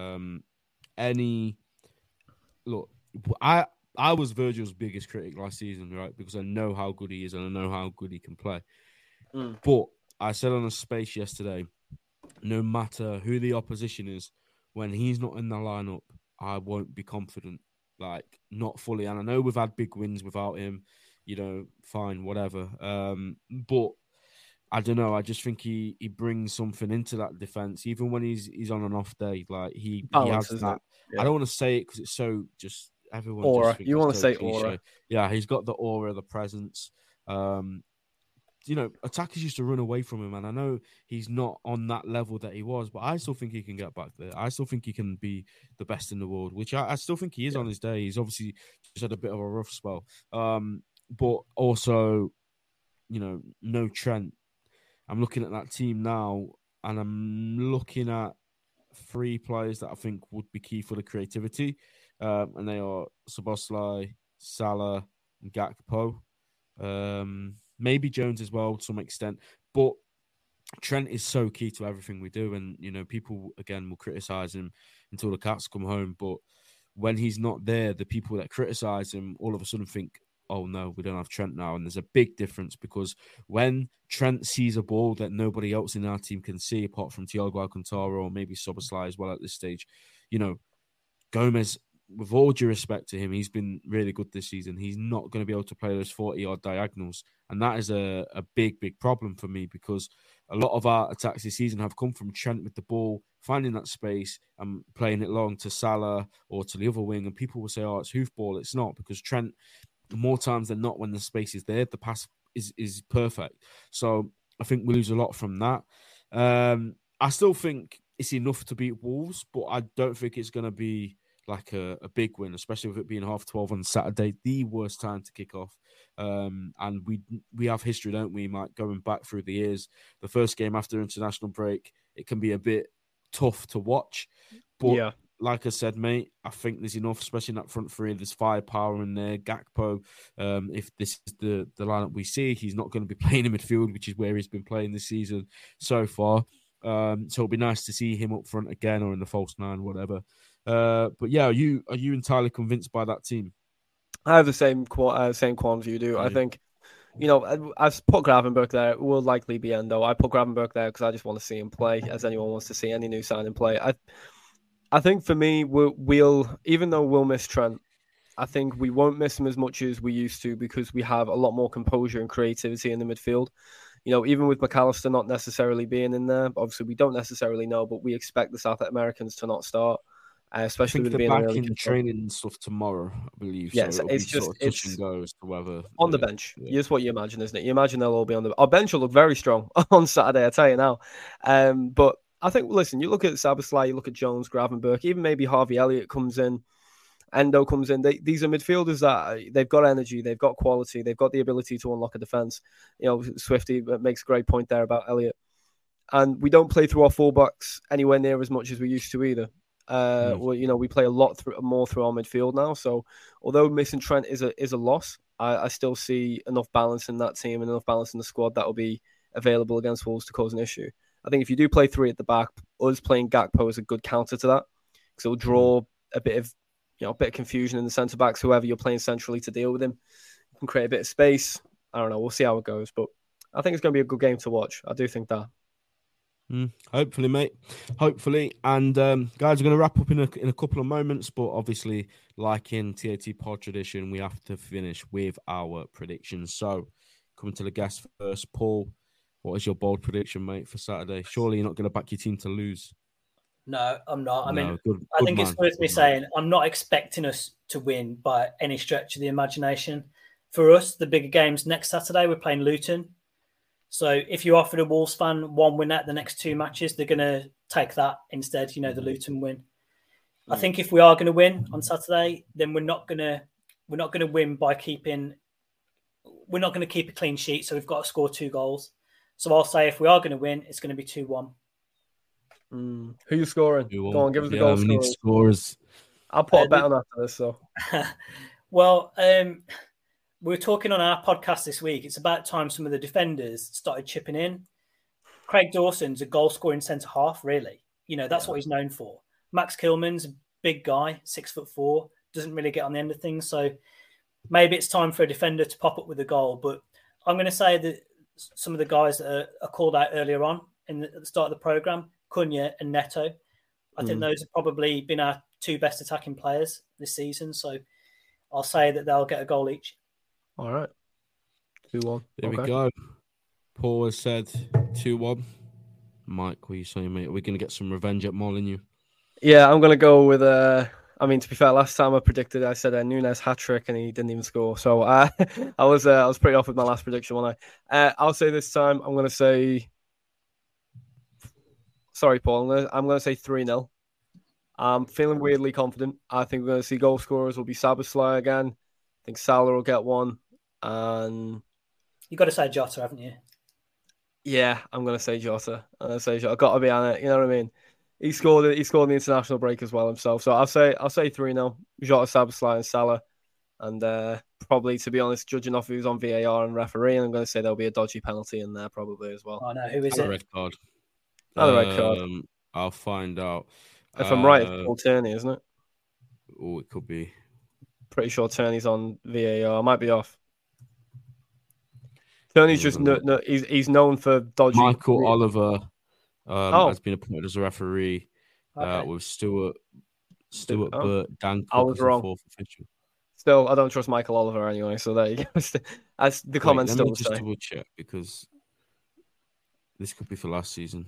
I was Virgil's biggest critic last season, right? Because I know how good he is and I know how good he can play. But I said on a space yesterday, no matter who the opposition is, when he's not in the lineup, I won't be confident. Like, not fully. And I know we've had big wins without him. Fine, whatever. But I don't know. I just think he brings something into that defense, even when he's on an off day. Like he has that. Yeah. I don't want to say it because it's so just everyone. Aura. Just you want to say cliche. aura? Yeah, he's got the aura, the presence. Attackers used to run away from him, and I know he's not on that level that he was, but I still think he can get back there. I still think he can be the best in the world, which I still think he is on his day. He's obviously just had a bit of a rough spell, but also, no Trent. I'm looking at that team now, and I'm looking at 3 players that I think would be key for the creativity, and they are Szoboszlai, Salah, and Gakpo. Maybe Jones as well to some extent, but Trent is so key to everything we do. And, people, again, will criticize him until the cats come home. But when he's not there, the people that criticize him all of a sudden think, oh, no, we don't have Trent now. And there's a big difference because when Trent sees a ball that nobody else in our team can see, apart from Thiago Alcantara or maybe Szoboszlai as well at this stage, Gomez, with all due respect to him, he's been really good this season. He's not going to be able to play those 40-yard diagonals. And that is a big, big problem for me because a lot of our attacks this season have come from Trent with the ball, finding that space and playing it long to Salah or to the other wing. And people will say, oh, it's hoofball. It's not, because Trent, more times than not, when the space is there, the pass is perfect. So I think we lose a lot from that. I still think it's enough to beat Wolves, but I don't think it's going to be like a big win, especially with it being 12:30 on Saturday, the worst time to kick off. And we have history, don't we, Mike, going back through the years. The first game after international break, it can be a bit tough to watch. But like I said, mate, I think there's enough, especially in that front three. There's firepower in there. Gakpo, if this is the lineup we see, he's not going to be playing in midfield, which is where he's been playing this season so far. So it'll be nice to see him up front again or in the false 9, whatever. But yeah, are you entirely convinced by that team? I have the same qualms you do. Yeah. I think, I've put Gravenberch there. It will likely be Endo. I put Gravenberch there because I just want to see him play, as anyone wants to see any new signing play. I think for me, we'll even though we'll miss Trent, I think we won't miss him as much as we used to because we have a lot more composure and creativity in the midfield. Even with McAllister not necessarily being in there, obviously we don't necessarily know, but we expect the South Americans to not start. Especially with they're being back in training and stuff tomorrow, I believe. Yes, so it's just sort of touch and go as to whether on the bench. Yeah. Just what you imagine, isn't it? You imagine they'll all be on the. Our bench will look very strong on Saturday. I tell you now. But I think, listen, you look at Szoboszlai, you look at Jones, Gravenberch, even maybe Harvey Elliott comes in, Endo comes in. These are midfielders that they've got energy, they've got quality, they've got the ability to unlock a defense. Swifty makes a great point there about Elliott, and we don't play through our fullbacks anywhere near as much as we used to either. We play a lot more through our midfield now. So although missing Trent is a loss, I still see enough balance in that team and enough balance in the squad that will be available against Wolves to cause an issue. I think if you do play 3 at the back, us playing Gakpo is a good counter to that because it'll draw a bit of confusion in the centre backs. Whoever you're playing centrally to deal with him, you can create a bit of space. I don't know. We'll see how it goes, but I think it's going to be a good game to watch. I do think that. Hopefully, mate. Hopefully. And guys, we're going to wrap up in a couple of moments, but obviously, like in TAT pod tradition, we have to finish with our predictions. So, coming to the guest first, Paul, what is your bold prediction, mate, for Saturday? Surely you're not going to back your team to lose. No, I'm not. I think it's worth me saying I'm not expecting us to win by any stretch of the imagination. For us, the bigger games next Saturday, we're playing Luton. So if you offered a Wolves fan one win at the next 2 matches, they're going to take that instead, the Luton win. I think if we are going to win on Saturday, then we're not going to win by we're not going to keep a clean sheet. So we've got to score 2 goals. So I'll say if we are going to win, it's going to be 2-1. Who you scoring? 2-1. Go on, give us the goal we need scorers. scorers. I'll put a bet on after this. So, well, we were talking on our podcast this week. It's about time some of the defenders started chipping in. Craig Dawson's a goal-scoring centre-half, really. That's what he's known for. Max Kilman's a big guy, 6'4", doesn't really get on the end of things. So maybe it's time for a defender to pop up with a goal. But I'm going to say that some of the guys that are called out earlier on at the start of the programme, Cunha and Neto, I think those have probably been our two best attacking players this season. So I'll say that they'll get a goal each. All right. 2-1. There we go. Paul has said 2-1. Mike, what are you saying, mate? Are we going to get some revenge at Molineux? Yeah, I'm going to go with... to be fair, last time I said Nunes hat-trick and he didn't even score. So I was pretty off with my last prediction, wasn't I? I'll say this time, I'm going to say... Sorry, Paul. I'm going to say 3-0. I'm feeling weirdly confident. I think we're going to see goal scorers will be Szoboszlai again. I think Salah will get one. And... You've got to say Jota, haven't you? Yeah, I'm going to say Jota. I've got to be on it. You know what I mean? He scored the international break as well himself. So I'll say 3-0. Jota, Szoboszlai and Salah. And probably, to be honest, judging off who's on VAR and referee, I'm going to say there'll be a dodgy penalty in there probably as well. Oh, no. Who is it? A red card. Another red card. I'll find out. If I'm right, it's Paul Tierney, isn't it? Oh, it could be. Pretty sure Tierney's on VAR. I might be off. Tierney's just he's known for dodgy. Michael Oliver has been appointed as a referee with Stuart Burt, Dan Cook. I was wrong. Fourth official. Still, I don't trust Michael Oliver anyway. So there you go. As the comments still say. Let me just double check because this could be for last season.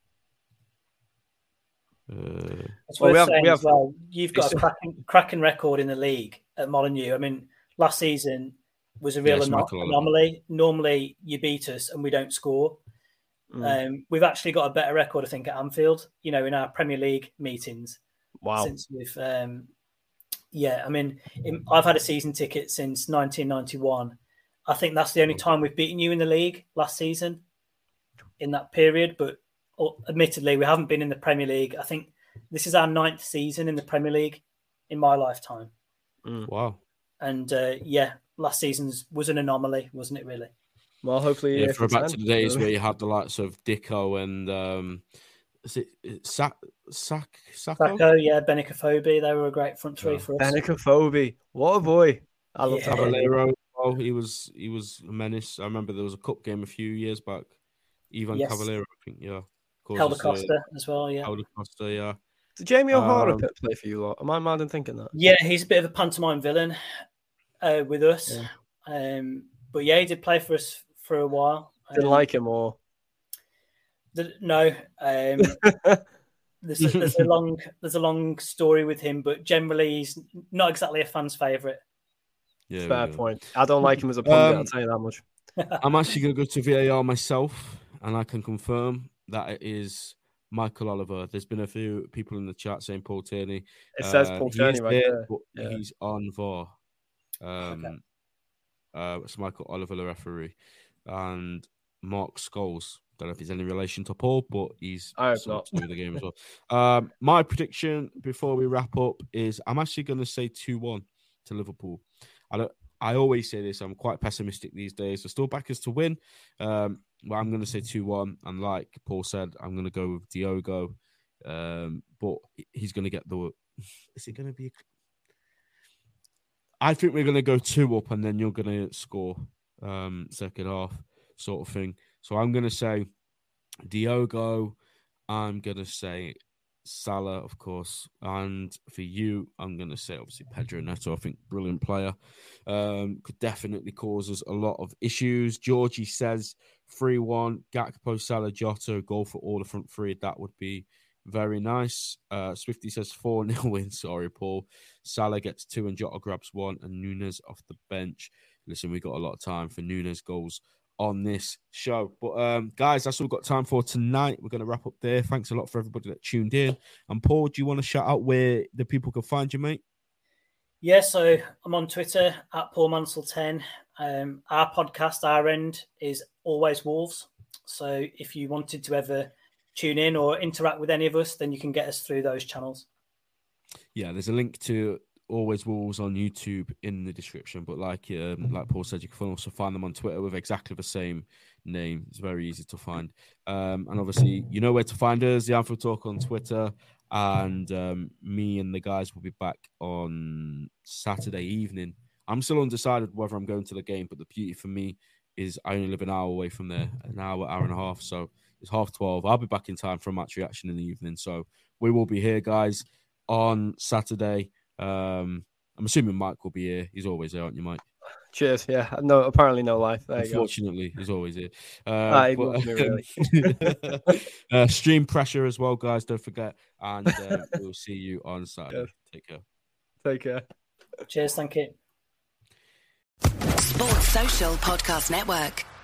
That's what you've got a cracking record in the league at Molineux. I mean, last season was a real anomaly. Normally, you beat us and we don't score. We've actually got a better record, I think, at Anfield. In our Premier League meetings. Wow! Since we've, I've had a season ticket since 1991. I think that's the only time we've beaten you in the league last season. In that period, but admittedly, we haven't been in the Premier League. I think this is our 9th season in the Premier League in my lifetime. Wow. And last season's was an anomaly, wasn't it, really? Well, hopefully... Yeah, for back to the days where you had the likes of Dicko and... is it Sacco? Sacco, yeah, Benicophobe. They were a great front three for us. Benicophobe. What a boy. I love Caballero. Oh, he was a menace. I remember there was a cup game a few years back. Ivan Caballero, I think, yeah. Helder Costa as well, yeah. Helder Costa, yeah. Did Jamie O'Hara play for you lot? Am I mad in thinking that? Yeah, he's a bit of a pantomime villain with us. Yeah. But yeah, he did play for us for a while. Didn't like him or? No. There's a long story with him, but generally he's not exactly a fan's favourite. Yeah, fair point. I don't like him as a pundit, I'll tell you that much. I'm actually going to go to VAR myself, and I can confirm that it is Michael Oliver. There's been a few people in the chat saying Paul Tierney. It says Paul Tierney right there. But he's on VAR. It's Michael Oliver, the referee. And Mark Scholes. Don't know if he's any relation to Paul, but he's not to do with the game as well. My prediction before we wrap up is I'm actually going to say 2-1 to Liverpool. I always say this. I'm quite pessimistic these days. I still back us to win. But I'm going to say 2-1. And like Paul said, I'm going to go with Diogo. But he's going to get the... Is it going to be... I think we're going to go 2 up and then you're going to score second half sort of thing. So I'm going to say Diogo. I'm going to say Salah, of course. And for you, I'm going to say, obviously, Pedro Neto. I think brilliant player. Could definitely cause us a lot of issues. Georgie says 3-1. Gakpo, Salah, Jota, goal for all the front three. That would be very nice. Swifty says 4-0 win. Sorry, Paul. Salah gets 2 and Jota grabs 1. And Nunes off the bench. Listen, we got a lot of time for Nunes goals on this show. But guys, that's all we've got time for tonight. We're going to wrap up there. Thanks a lot for everybody that tuned in. And Paul, do you want to shout out where the people can find you, mate? Yeah, so I'm on Twitter at Paul Mansell10. Our podcast, our end, is Always Wolves. So if you wanted to ever tune in or interact with any of us, then you can get us through those channels. Yeah, there's a link to Always Wolves on YouTube in the description. But like Paul said, you can also find them on Twitter with exactly the same name. It's very easy to find. And obviously, you know where to find us, the Anfield Talk on Twitter. And me and the guys will be back on Saturday evening. I'm still undecided whether I'm going to the game, but the beauty for me is I only live an hour away from there, an hour and a half. So it's 12:30. I'll be back in time for a match reaction in the evening. So we will be here, guys, on Saturday. I'm assuming Mike will be here. He's always there, aren't you, Mike? Cheers. Yeah. No, apparently no life. There Unfortunately, he's always here. Really. Stream pressure as well, guys. Don't forget. And we'll see you on Saturday. Yeah. Take care. Take care. Cheers. Thank you. Sports Social Podcast Network.